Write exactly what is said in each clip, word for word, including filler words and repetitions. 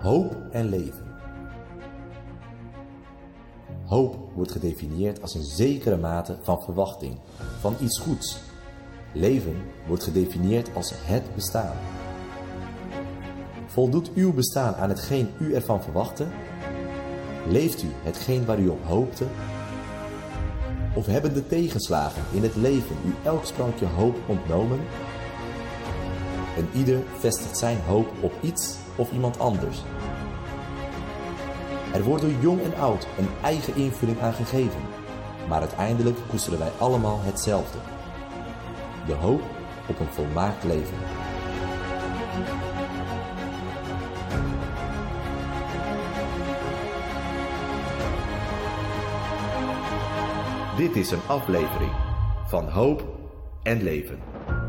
Hoop en leven. Hoop wordt gedefinieerd als een zekere mate van verwachting, van iets goeds. Leven wordt gedefinieerd als het bestaan. Voldoet uw bestaan aan hetgeen u ervan verwachtte? Leeft u hetgeen waar u op hoopte? Of hebben de tegenslagen in het leven u elk sprankje hoop ontnomen? En ieder vestigt zijn hoop op iets of iemand anders. Er wordt door jong en oud een eigen invulling aan gegeven, maar uiteindelijk koesteren wij allemaal hetzelfde. De hoop op een volmaakt leven. Dit is een aflevering van Hoop en Leven.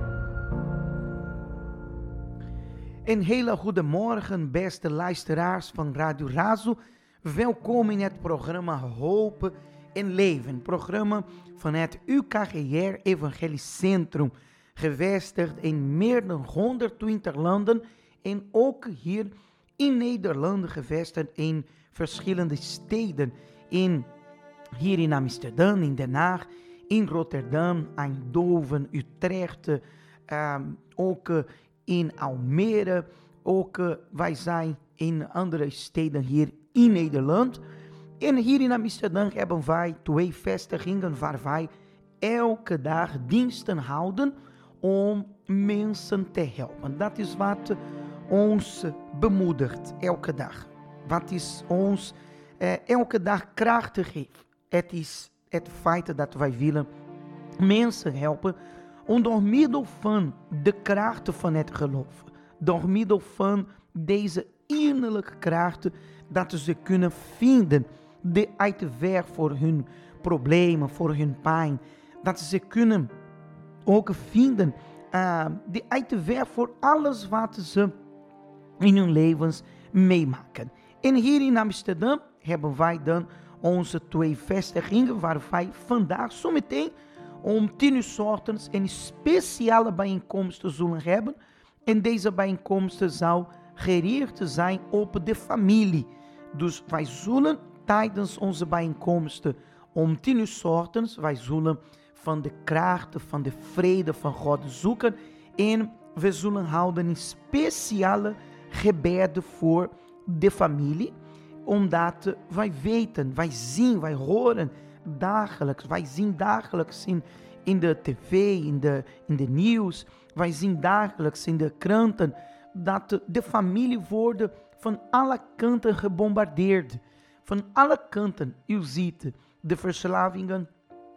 Een hele goede morgen, beste luisteraars van Radio Razo. Welkom in het programma Hoop en Leven. Programma van het U K G R Evangelisch Centrum. Gevestigd in meer dan honderdtwintig landen en ook hier in Nederland gevestigd in verschillende steden. In, hier in Amsterdam, in Den Haag, in Rotterdam, Eindhoven, Utrecht, uh, ook uh, in Almere. Ook uh, wij zijn in andere steden hier in Nederland. En hier in Amsterdam hebben wij twee vestigingen waar wij elke dag diensten houden om mensen te helpen. Dat is wat ons bemoedigt elke dag. Wat is ons uh, elke dag kracht geeft. Het is het feit dat wij willen mensen helpen om door middel van de krachten van het geloof, door middel van deze innerlijke krachten, dat ze kunnen vinden de uitweg voor hun problemen, voor hun pijn. Dat ze kunnen ook vinden uh, de uitweg voor alles wat ze in hun levens meemaken. En hier in Amsterdam hebben wij dan onze twee vestigingen waar wij vandaag zometeen om tien uur 's ochtends een speciale bijeenkomst zullen hebben. En deze bijeenkomst zou gericht zijn op de familie. Dus wij zullen tijdens onze bijeenkomsten om tien uur 's ochtends, wij zullen van de krachten, van de vrede van God zoeken. En we zullen houden een speciale gebeden voor de familie. Omdat wij weten, wij zien, wij horen dagelijks, wij zien dagelijks in, in de tv, in de, in de nieuws, wij zien dagelijks in de kranten, dat de, de familie worden van alle kanten gebombardeerd. Van alle kanten, u ziet de verslavingen,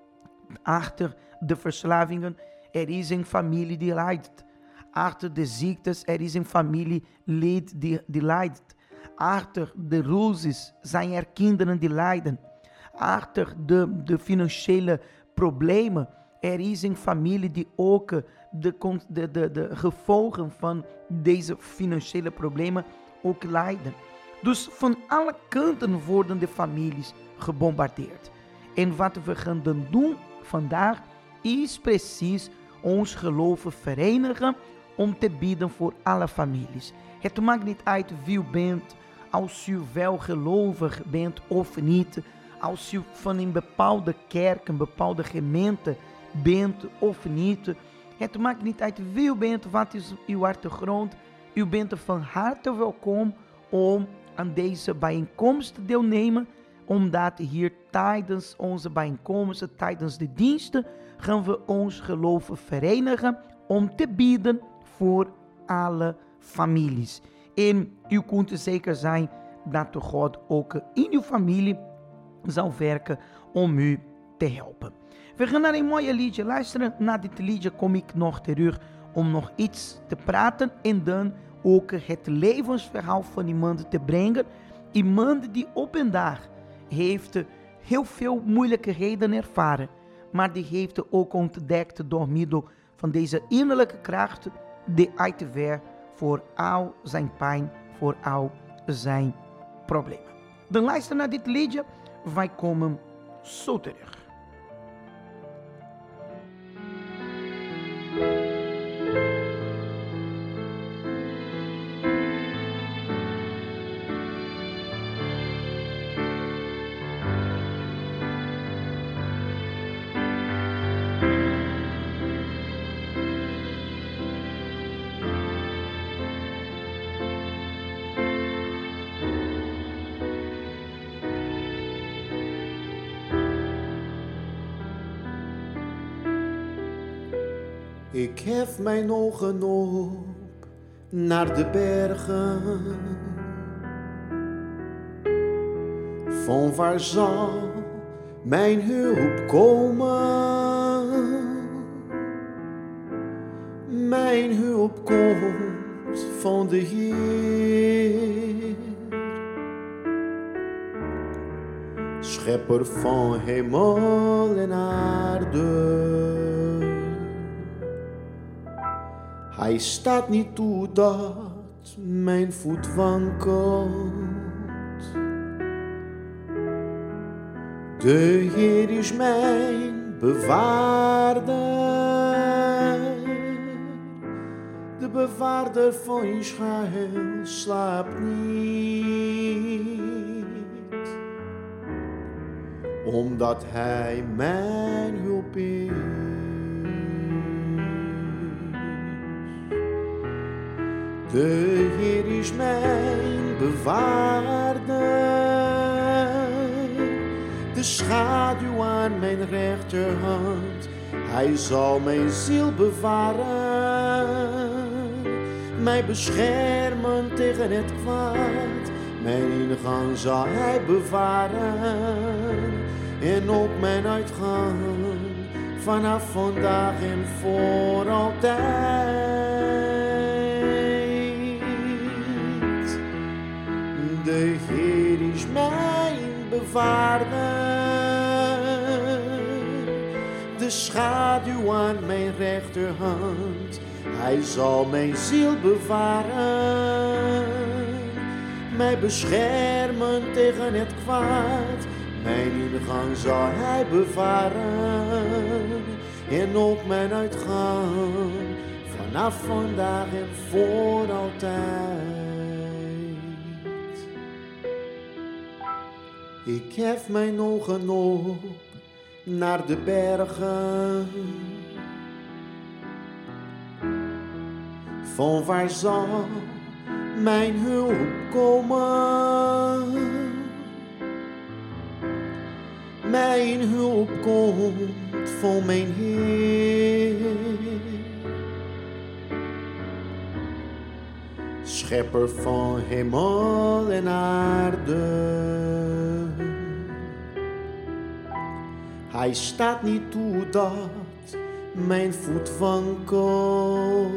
achter de verslavingen, er is een familie die lijdt. Achter de ziektes, er is een familielid die, die lijdt. Achter de ruzies zijn er kinderen die lijden. Achter de, de financiële problemen, er is een familie die ook de, de, de, de gevolgen van deze financiële problemen ook lijden. Dus van alle kanten worden de families gebombardeerd. En wat we gaan doen vandaag is precies ons geloof verenigen om te bidden voor alle families. Het maakt niet uit wie u bent, als u wel gelovig bent of niet, als u van een bepaalde kerk, een bepaalde gemeente bent of niet. Het maakt niet uit wie u bent, wat is uw achtergrond. U bent van harte welkom om aan deze bijeenkomst te deelnemen, omdat hier tijdens onze bijeenkomsten, tijdens de diensten, gaan we ons geloof verenigen om te bidden voor alle families. En u kunt zeker zijn dat God ook in uw familie zal werken om u te helpen. We gaan naar een mooie liedje luisteren. Na dit liedje kom ik nog terug om nog iets te praten en dan ook het levensverhaal van iemand te brengen. Iemand die op een dag heeft heel veel moeilijkheden ervaren, maar die heeft ook ontdekt door middel van deze innerlijke kracht de uitweg voor al zijn pijn, voor al zijn problemen. Dan luister naar dit liedje, wij komen zo terug. Ik hef mijn ogen op naar de bergen. Van waar zal mijn hulp komen? Mijn hulp komt van de Heer, schepper van hemel en aarde. Hij staat niet toe dat mijn voet wankelt. De Heer is mijn bewaarder, de bewaarder van Israël slaapt niet, omdat Hij mijn hulp is. De Heer is mijn bewaarder, de schaduw aan mijn rechterhand. Hij zal mijn ziel bewaren, mij beschermen tegen het kwaad. Mijn ingang zal Hij bewaren en ook mijn uitgang, vanaf vandaag en voor altijd. De Heer is mijn bewaarder, de schaduw aan mijn rechterhand. Hij zal mijn ziel bewaren, mij beschermen tegen het kwaad. Mijn ingang zal Hij bewaren en ook mijn uitgang, vanaf vandaag en voor altijd. Ik hef mijn ogen op naar de bergen. Van waar zal mijn hulp komen? Mijn hulp komt van mijn Heer, schepper van hemel en aarde. Hij staat niet toe dat mijn voet wankelt.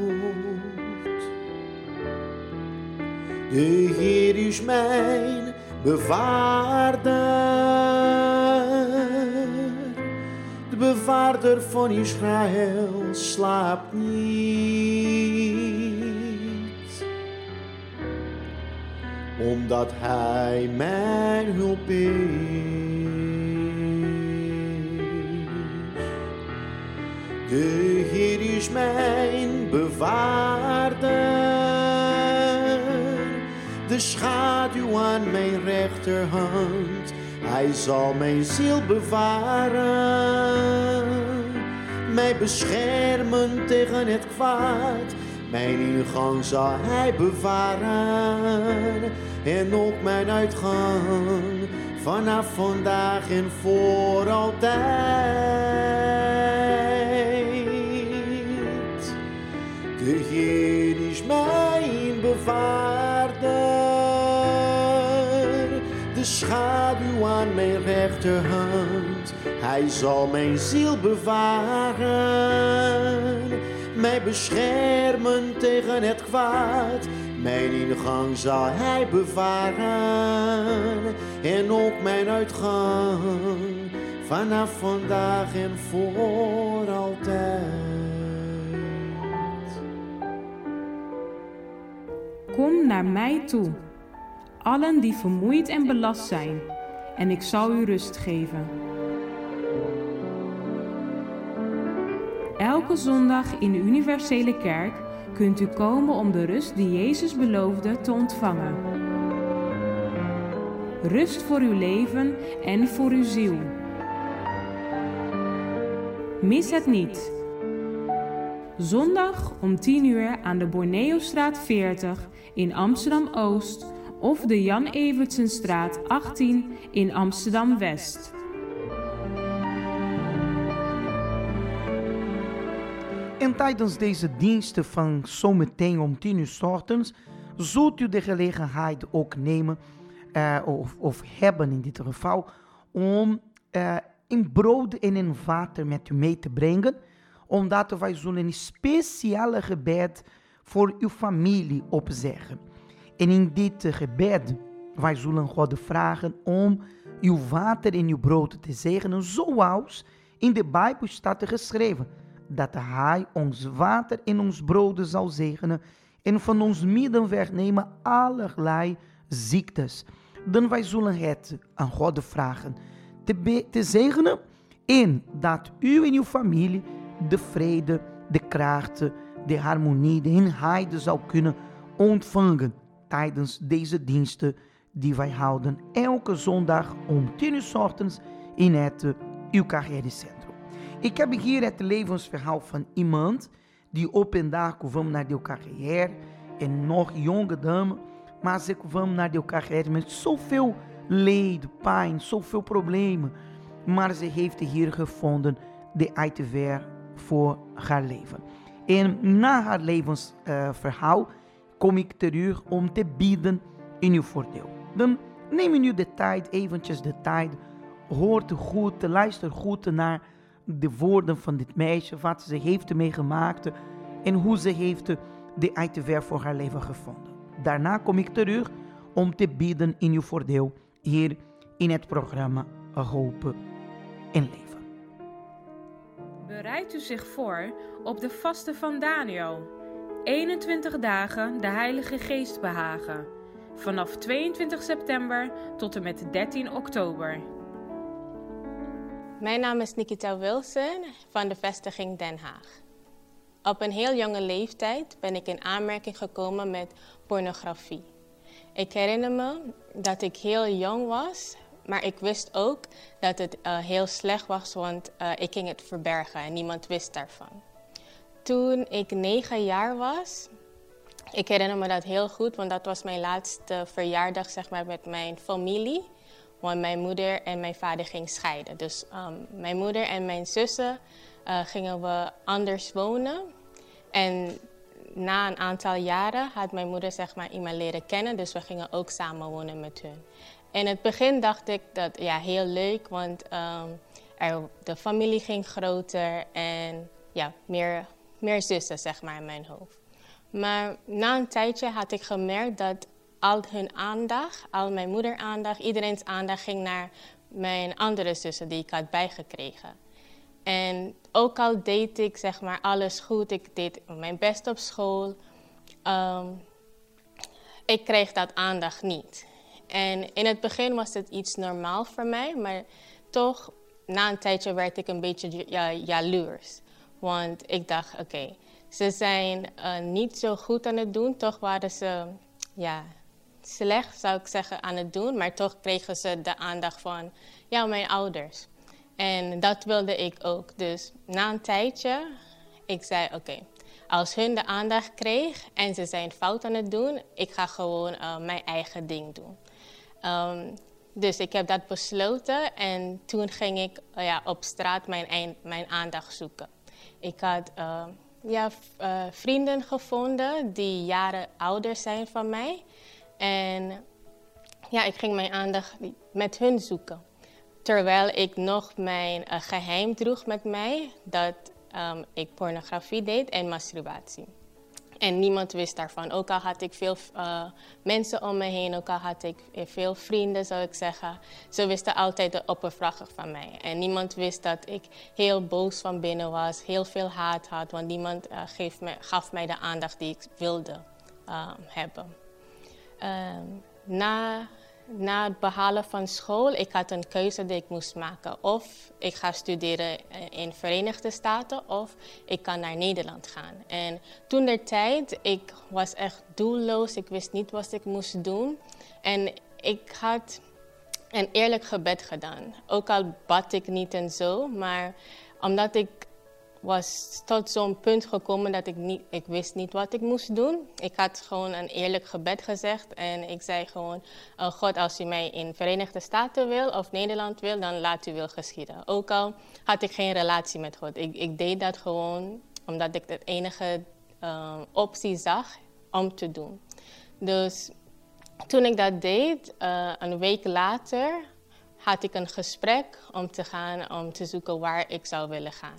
De Heer is mijn bewaarder, de bewaarder van Israël slaapt niet, omdat Hij mijn hulp is. De Heer is mijn bewaarder, de schaduw aan mijn rechterhand. Hij zal mijn ziel bewaren, mij beschermen tegen het kwaad. Mijn ingang zal Hij bewaren en ook mijn uitgang, vanaf vandaag en voor altijd. De Heer is mijn bewaarder, de schaduw aan mijn rechterhand. Hij zal mijn ziel bewaren, mij beschermen tegen het kwaad. Mijn ingang zal Hij bewaren en ook mijn uitgang, vanaf vandaag en voor altijd. Kom naar mij toe, allen die vermoeid en belast zijn, en ik zal u rust geven. Elke zondag in de Universele Kerk kunt u komen om de rust die Jezus beloofde te ontvangen. Rust voor uw leven en voor uw ziel. Mis het niet. Zondag om tien uur aan de Borneostraat veertig in Amsterdam-Oost of de Jan Evertsenstraat achttien in Amsterdam-West. En Dan tijdens deze diensten van zometeen om tien uur 's ochtends zult u de gelegenheid ook nemen, uh, of, of hebben in dit geval, om uh, in brood en in water met u mee te brengen, omdat wij zullen een speciale gebed voor uw familie opzeggen. En in dit gebed, wij zullen God vragen om uw water en uw brood te zegenen, zoals in de Bijbel staat geschreven, dat hij ons water en ons brood zal zegenen en van ons midden wegnemen allerlei ziektes. Dan wij zullen het aan God vragen te, be- te zegenen en dat u en uw familie de vrede, de kracht, de harmonie, de eenheid zal kunnen ontvangen tijdens deze diensten die wij houden elke zondag om tien uur 's ochtends in het U K G-centrum. Ik heb hier het levensverhaal van iemand die op een dag kwam naar de U K G R, een nog jonge dame, maar ze kwam naar de U K G R met zoveel leed, pijn, zoveel problemen. Maar ze heeft hier gevonden de uitweg voor haar leven. En na haar levensverhaal uh, kom ik terug om te bidden in uw voordeel. Dan neem nu de tijd, eventjes de tijd, hoort goed, luister goed naar de woorden van dit meisje, wat ze heeft meegemaakt en hoe ze heeft de uitweg voor haar leven gevonden. Daarna kom ik terug om te bidden in uw voordeel hier in het programma Hoop en Leven. Bereidt u zich voor op de vasten van Daniel. eenentwintig dagen de Heilige Geest behagen. Vanaf tweeëntwintig september tot en met dertien oktober. Mijn naam is Nikita Wilson van de vestiging Den Haag. Op een heel jonge leeftijd ben ik in aanmerking gekomen met pornografie. Ik herinner me dat ik heel jong was, maar ik wist ook dat het uh, heel slecht was, want uh, ik ging het verbergen en niemand wist daarvan. Toen ik negen jaar was, ik herinner me dat heel goed, want dat was mijn laatste verjaardag zeg maar, met mijn familie. Want mijn moeder en mijn vader gingen scheiden. Dus um, mijn moeder en mijn zussen uh, gingen we anders wonen. En na een aantal jaren had mijn moeder zeg maar, iemand leren kennen. Dus we gingen ook samen wonen met hun. In het begin dacht ik dat ja, heel leuk, want um, er, de familie ging groter en ja, meer, meer zussen zeg maar, in mijn hoofd. Maar na een tijdje had ik gemerkt dat al hun aandacht, al mijn moeder aandacht, iedereen's aandacht ging naar mijn andere zussen die ik had bijgekregen. En ook al deed ik zeg maar alles goed, ik deed mijn best op school, um, ik kreeg dat aandacht niet. En in het begin was het iets normaal voor mij, maar toch na een tijdje werd ik een beetje ja, jaloers. Want ik dacht, oké, okay, ze zijn uh, niet zo goed aan het doen, toch waren ze ja, slecht, zou ik zeggen, aan het doen. Maar toch kregen ze de aandacht van ja, mijn ouders. En dat wilde ik ook. Dus na een tijdje, ik zei oké, okay, als hun de aandacht kreeg en ze zijn fout aan het doen, ik ga gewoon uh, mijn eigen ding doen. Um, dus ik heb dat besloten en toen ging ik uh, ja, op straat mijn, mijn aandacht zoeken. Ik had uh, ja, uh, vrienden gevonden die jaren ouder zijn van mij. En ja, ik ging mijn aandacht met hun zoeken. Terwijl ik nog mijn uh, geheim droeg met mij dat um, ik pornografie deed en masturbatie. En niemand wist daarvan. Ook al had ik veel uh, mensen om me heen, ook al had ik veel vrienden, zou ik zeggen. Ze wisten altijd de oppervlakkig van mij. En niemand wist dat ik heel boos van binnen was, heel veel haat had. Want niemand uh, gaf, me, gaf mij de aandacht die ik wilde uh, hebben. Uh, na, na het behalen van school, ik had een keuze die ik moest maken. Of ik ga studeren in de Verenigde Staten of ik kan naar Nederland gaan. En toen der tijd, ik was echt doelloos. Ik wist niet wat ik moest doen. En ik had een eerlijk gebed gedaan. Ook al bad ik niet en zo, maar omdat ik was tot zo'n punt gekomen dat ik niet, ik wist niet wat ik moest doen. Ik had gewoon een eerlijk gebed gezegd en ik zei gewoon, oh God, als u mij in de Verenigde Staten wil of Nederland wil, dan laat u wil geschieden. Ook al had ik geen relatie met God. Ik, ik deed dat gewoon omdat ik de enige uh, optie zag om te doen. Dus toen ik dat deed, uh, een week later had ik een gesprek om te gaan, om te zoeken waar ik zou willen gaan.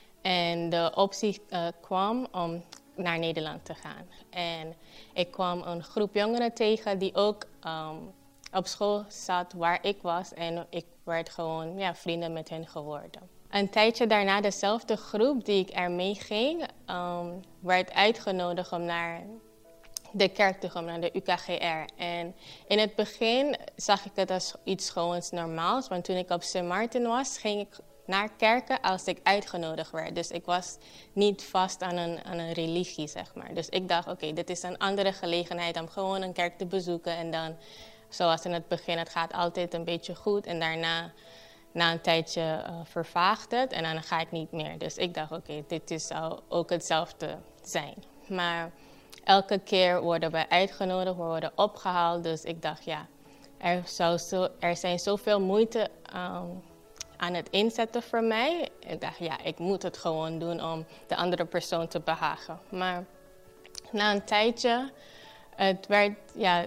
En de optie uh, kwam om naar Nederland te gaan. En ik kwam een groep jongeren tegen die ook um, op school zat waar ik was. En ik werd gewoon ja, vrienden met hen geworden. Een tijdje daarna, dezelfde groep die ik ermee ging, um, werd uitgenodigd om naar de kerk te gaan, naar de U K G R. En in het begin zag ik het als iets gewoon normaals. Want toen ik op Sint Maarten was, ging ik naar kerken als ik uitgenodigd werd. Dus ik was niet vast aan een, aan een religie, zeg maar. Dus ik dacht, oké, okay, dit is een andere gelegenheid om gewoon een kerk te bezoeken. En dan, zoals in het begin, het gaat altijd een beetje goed. En daarna, na een tijdje, uh, vervaagt het. En dan ga ik niet meer. Dus ik dacht, oké, okay, dit is, zou ook hetzelfde zijn. Maar elke keer worden we uitgenodigd, we worden opgehaald. Dus ik dacht, ja, er, zou zo, er zijn zoveel moeite um, aan het inzetten voor mij. Ik dacht, ja, ik moet het gewoon doen om de andere persoon te behagen. Maar na een tijdje, het werd ja,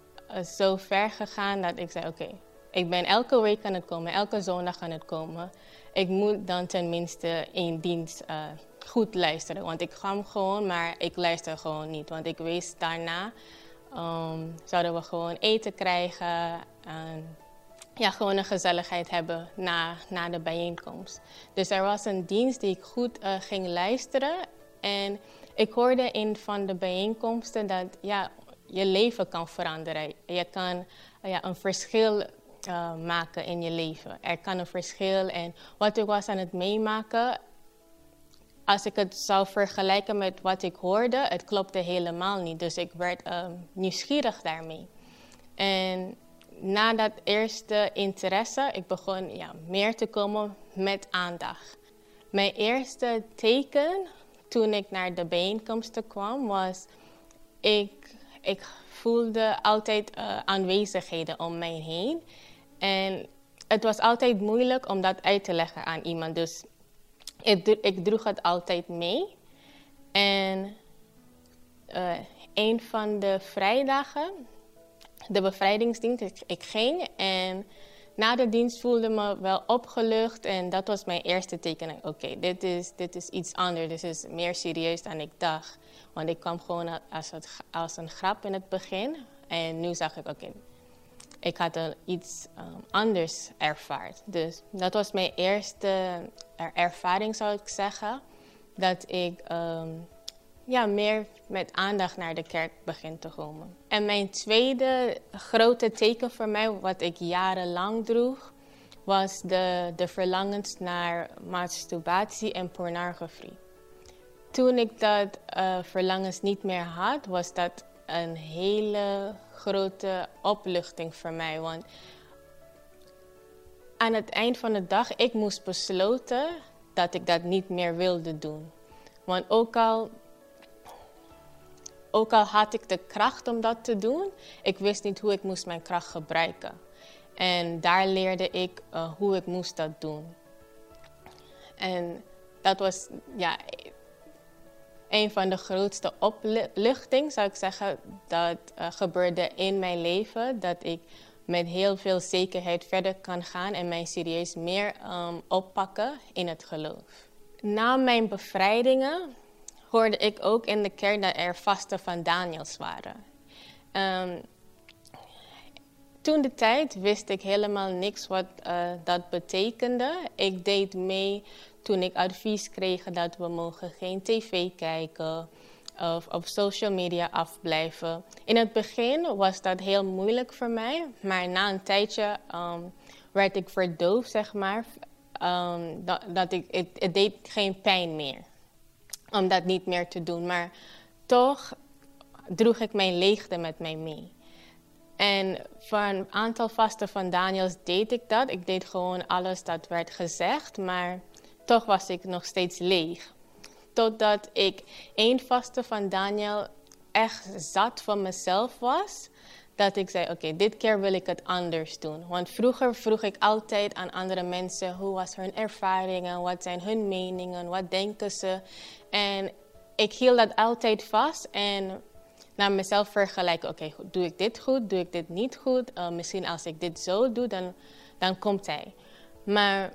zo ver gegaan dat ik zei, oké, okay, ik ben elke week aan het komen, elke zondag aan het komen. Ik moet dan tenminste één dienst uh, goed luisteren. Want ik ga gewoon, maar ik luister gewoon niet. Want ik wist daarna um, zouden we gewoon eten krijgen en ja, gewoon een gezelligheid hebben na, na de bijeenkomst. Dus er was een dienst die ik goed uh, ging luisteren. En ik hoorde in van de bijeenkomsten dat ja, je leven kan veranderen. Je kan uh, ja, een verschil uh, maken in je leven. Er kan een verschil. En wat ik was aan het meemaken, als ik het zou vergelijken met wat ik hoorde, het klopte helemaal niet. Dus ik werd uh, nieuwsgierig daarmee. En na dat eerste interesse, ik begon ja, meer te komen met aandacht. Mijn eerste teken toen ik naar de bijeenkomsten kwam was, ik, ik voelde altijd uh, aanwezigheden om mij heen. En het was altijd moeilijk om dat uit te leggen aan iemand. Dus ik, ik droeg het altijd mee. En uh, een van de vrijdagen, de bevrijdingsdienst, ik, ik ging en na de dienst voelde me wel opgelucht en dat was mijn eerste teken. Oké, okay, dit, is, dit is iets anders, dit is meer serieus dan ik dacht. Want ik kwam gewoon als, het, als een grap in het begin en nu zag ik, oké, okay, ik had er iets um, anders ervaard. Dus dat was mijn eerste ervaring, zou ik zeggen, dat ik um, ja, meer met aandacht naar de kerk begin te komen. En mijn tweede grote teken voor mij, wat ik jarenlang droeg, was de, de verlangens naar masturbatie en pornografie. Toen ik dat uh, verlangens niet meer had, was dat een hele grote opluchting voor mij. Want aan het eind van de dag, ik moest besloten dat ik dat niet meer wilde doen. Want ook al, ook al had ik de kracht om dat te doen, ik wist niet hoe ik moest mijn kracht gebruiken. En daar leerde ik uh, hoe ik moest dat doen. En dat was ja, een van de grootste opluchtingen, zou ik zeggen, dat uh, gebeurde in mijn leven. Dat ik met heel veel zekerheid verder kan gaan en mij serieus meer um, oppakken in het geloof. Na mijn bevrijdingen hoorde ik ook in de kerk dat er vasten van Daniels waren. Um, toen de tijd wist ik helemaal niks wat uh, dat betekende. Ik deed mee toen ik advies kreeg dat we mogen geen tv kijken of op social media afblijven. In het begin was dat heel moeilijk voor mij, maar na een tijdje um, werd ik verdoofd, zeg maar. Um, dat, dat ik, het, het deed geen pijn meer om dat niet meer te doen, maar toch droeg ik mijn leegte met mij mee. En voor een aantal vasten van Daniels deed ik dat. Ik deed gewoon alles dat werd gezegd, maar toch was ik nog steeds leeg. Totdat ik één vaste van Daniel echt zat van mezelf was. dat ik zei, oké, okay, dit keer wil ik het anders doen. Want vroeger vroeg ik altijd aan andere mensen, hoe was hun ervaringen, wat zijn hun meningen, wat denken ze. En ik hield dat altijd vast en naar mezelf vergelijken, oké, okay, doe ik dit goed, doe ik dit niet goed? Uh, misschien als ik dit zo doe, dan, dan komt hij. Maar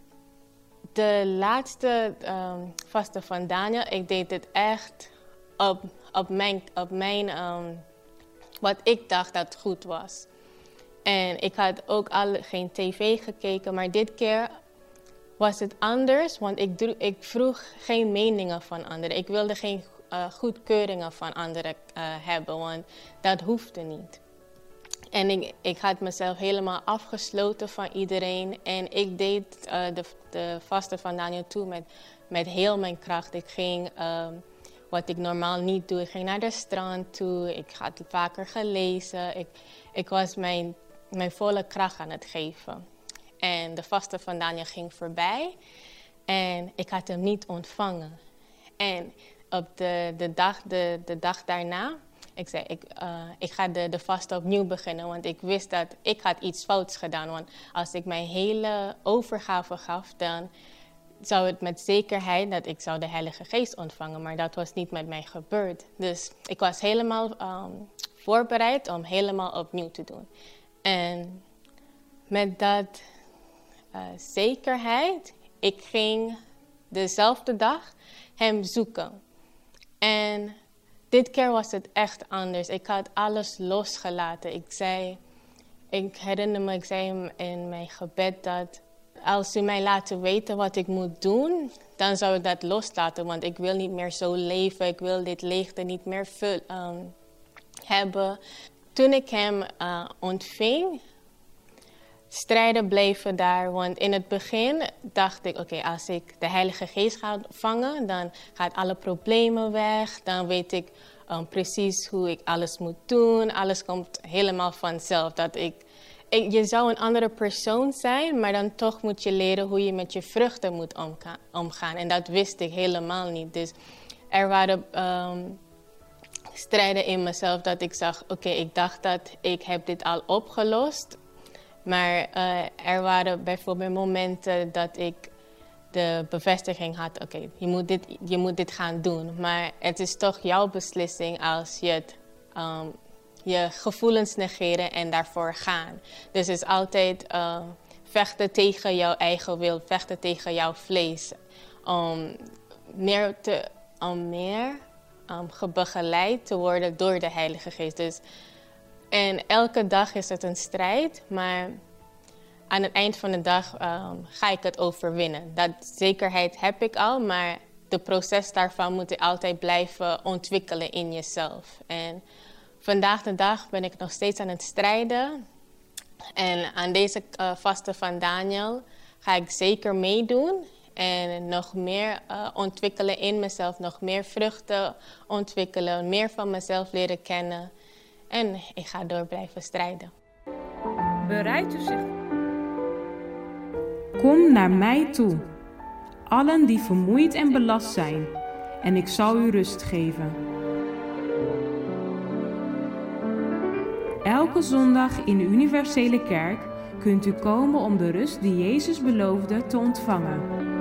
de laatste um, vaste van Daniel, ik deed het echt op, op mijn, op mijn um, wat ik dacht dat goed was. En ik had ook al geen tv gekeken, maar dit keer was het anders, want ik, droeg, ik vroeg geen meningen van anderen. Ik wilde geen uh, goedkeuringen van anderen uh, hebben, want dat hoefde niet. En ik, ik had mezelf helemaal afgesloten van iedereen. En ik deed uh, de, de vaste van Daniel toe met, met heel mijn kracht. Ik ging, uh, wat ik normaal niet doe, ik ging naar de strand toe. Ik had vaker gelezen. Ik, ik was mijn, mijn volle kracht aan het geven. En de vaste van Daniel ging voorbij. En ik had hem niet ontvangen. En op de, de, dag, de, de dag daarna... Ik zei, ik, uh, ik ga de, de vaste opnieuw beginnen, want ik wist dat ik had iets fouts gedaan. Want als ik mijn hele overgave gaf, dan zou het met zekerheid dat ik zou de Heilige Geest ontvangen. Maar dat was niet met mij gebeurd. Dus ik was helemaal um, voorbereid om helemaal opnieuw te doen. En met dat uh, zekerheid, ik ging dezelfde dag hem zoeken. En dit keer was het echt anders. Ik had alles losgelaten. Ik zei, ik herinner me, ik zei in mijn gebed dat als u mij laat weten wat ik moet doen, dan zou ik dat loslaten. Want ik wil niet meer zo leven. Ik wil dit leegte niet meer vul, um, hebben. Toen ik hem uh, ontving, strijden bleven daar. Want in het begin dacht ik, oké, okay, als ik de Heilige Geest ga vangen, dan gaan alle problemen weg. Dan weet ik um, precies hoe ik alles moet doen. Alles komt helemaal vanzelf. Dat ik, ik, je zou een andere persoon zijn, maar dan toch moet je leren hoe je met je vruchten moet omga- omgaan. En dat wist ik helemaal niet. Dus er waren um, strijden in mezelf dat ik zag, oké, okay, ik dacht dat ik heb dit al opgelost. Maar uh, er waren bijvoorbeeld momenten dat ik de bevestiging had, oké, okay, je moet dit, je moet dit gaan doen. Maar het is toch jouw beslissing als je het, um, je gevoelens negeren en daarvoor gaan. Dus het is altijd uh, vechten tegen jouw eigen wil, vechten tegen jouw vlees. Om meer, te, om meer um, gebegeleid te worden door de Heilige Geest. Dus, en elke dag is het een strijd, maar aan het eind van de dag um, ga ik het overwinnen. Dat zekerheid heb ik al, maar de proces daarvan moet je altijd blijven ontwikkelen in jezelf. En vandaag de dag ben ik nog steeds aan het strijden. En aan deze uh, vaste van Daniel ga ik zeker meedoen. En nog meer uh, ontwikkelen in mezelf, nog meer vruchten ontwikkelen, meer van mezelf leren kennen. En ik ga door blijven strijden. Bereidt u zich. Kom naar mij toe, allen die vermoeid en belast zijn, en ik zal u rust geven. Elke zondag in de Universele Kerk kunt u komen om de rust die Jezus beloofde te ontvangen.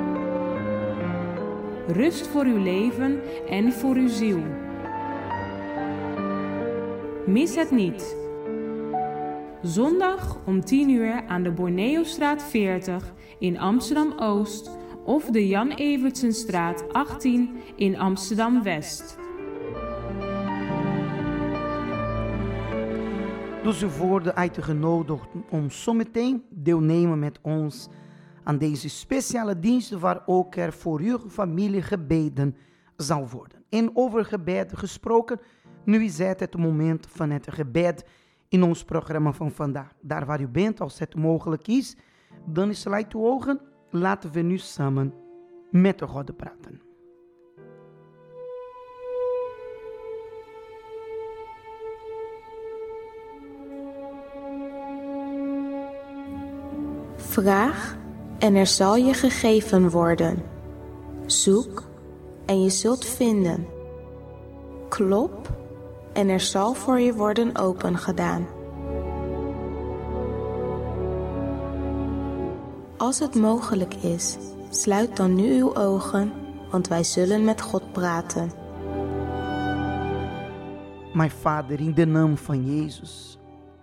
Rust voor uw leven en voor uw ziel. Mis het niet. Zondag om tien uur aan de Borneostraat veertig in Amsterdam-Oost of de Jan Evertsenstraat achttien in Amsterdam-West. Dus u wordt uitgenodigd om zometeen deelnemen met ons aan deze speciale dienst waar ook er voor uw familie gebeden zal worden. En over gebed gesproken, nu is het het moment van het gebed in ons programma van vandaag. Daar waar u bent, als het mogelijk is, dan sluit uw ogen. Laten we nu samen met de God praten. Vraag en er zal je gegeven worden. Zoek en je zult vinden. Klop en er zal voor je worden opengedaan. Als het mogelijk is, sluit dan nu uw ogen, want wij zullen met God praten. Mijn Vader, in de naam van Jezus,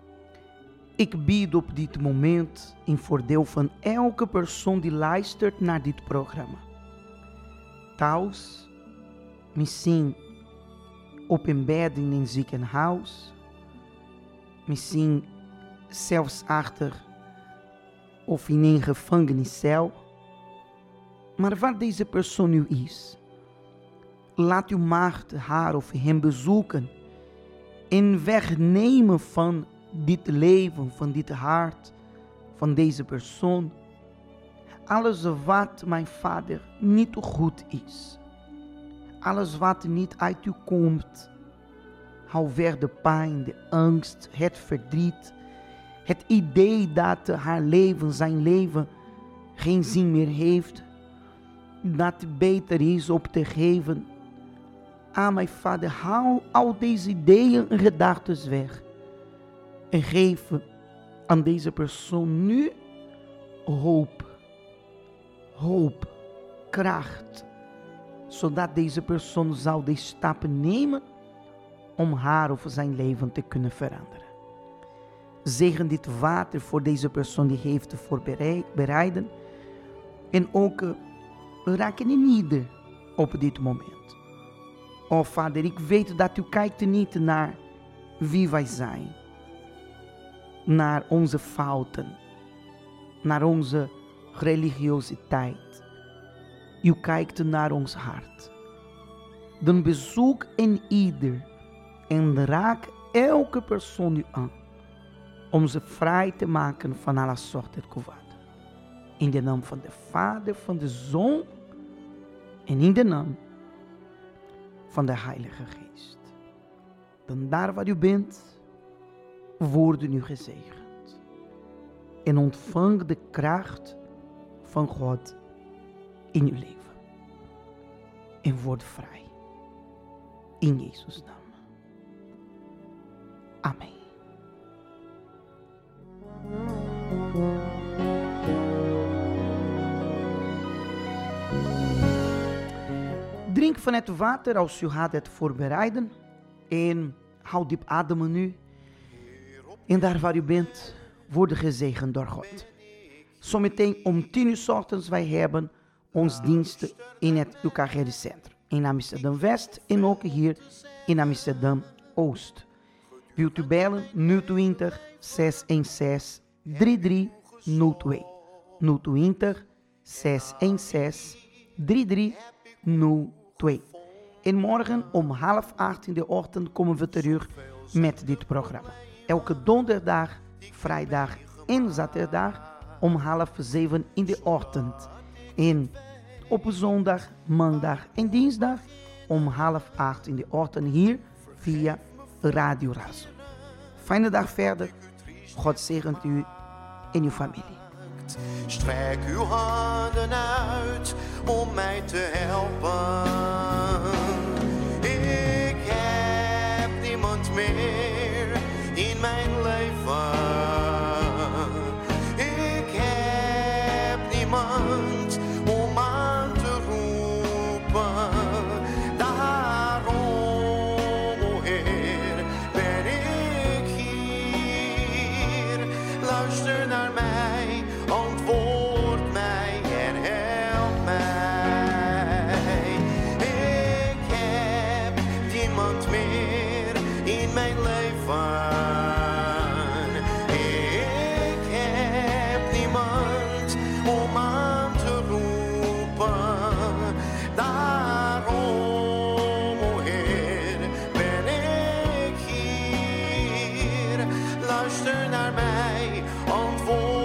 ik bied op dit moment in voordeel van elke persoon die luistert naar dit programma. Thuis, misschien op een bed in een ziekenhuis, misschien zelfs achter of in een gevangeniscel. Maar waar deze persoon nu is, laat uw macht haar of hem bezoeken en wegnemen van dit leven, van dit hart, van deze persoon. Alles wat, mijn Vader, niet goed is. Alles wat niet uit u komt. Hou weg de pijn, de angst, het verdriet. Het idee dat haar leven, zijn leven, geen zin meer heeft. Dat het beter is op te geven. Ah, mijn Vader, hou al deze ideeën en gedachten weg. En geef aan deze persoon nu hoop. Hoop, kracht. Zodat deze persoon zou die stappen nemen om haar of zijn leven te kunnen veranderen. Zegen dit water voor deze persoon die heeft voorbereiden. En ook uh, raken in ieder op dit moment. Oh Vader, ik weet dat u kijkt niet naar wie wij zijn. Naar onze fouten. Naar onze religiositeit. U kijkt naar ons hart. Dan bezoek in ieder en raak elke persoon u aan. Om ze vrij te maken van alle soorten kwaad. In de naam van de Vader, van de Zoon en in de naam van de Heilige Geest. Dan daar waar u bent, worden u gezegend. En ontvang de kracht van God in uw leven. En word vrij. In Jezus' naam. Amen. Drink van het water als u gaat het voorbereiden. En houd diep ademen nu. En daar waar u bent, word gezegend door God. Zometeen om tien uur 's ochtends wij hebben ons diensten in het Eucharistecentrum. In Amsterdam West en ook hier in Amsterdam Oost. Wilt u bellen nul twintig, zes een zes, drie drie nul twee. nul twintig, zes een zes, drie drie nul twee. En morgen om half acht in de ochtend komen we terug met dit programma. Elke donderdag, vrijdag en zaterdag om half zeven in de ochtend. En op zondag, maandag en dinsdag om half acht in de ochtend hier via Radio Razo. Fijne dag verder. God zegent u en uw familie. Strek uw handen uit om mij te helpen. Ik heb niemand meer in mijn leven. Ik heb niemand om aan te roepen. Daarom, o Heer, ben ik hier. Luister naar mij, antwoord mij en help mij. Ik heb niemand meer in mijn leven. Ik heb niemand om aan te roepen. Daarom, o Heer, ben ik hier. Luister naar mij, antwoord